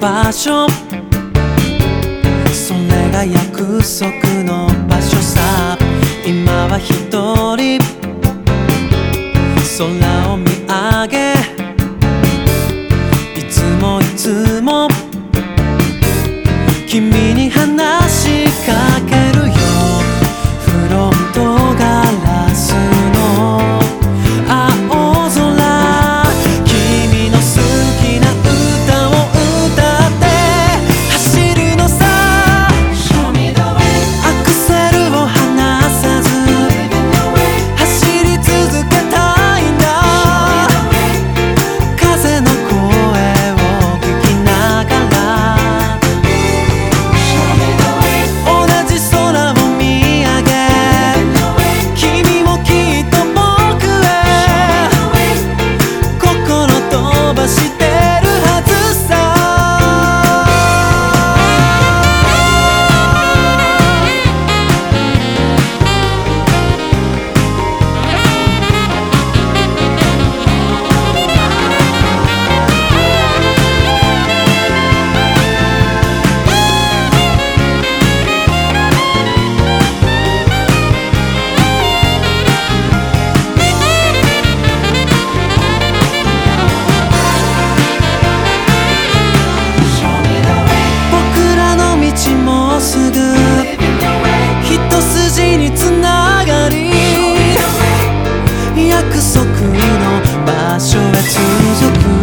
場所、それが約束の場所さ。今は一人空を見上げ、いつもいつも君に話しかけるよ。フロントガラスの青空、君の好きな歌を歌って走るのさ。アクセルを離さず走り続けたいんだ。風の声を聞きながら同じ空を見上げ、君もきっと僕へ心飛ばしてるはずさ。僕らの道もすぐ一筋につながり、約束の場所へ続く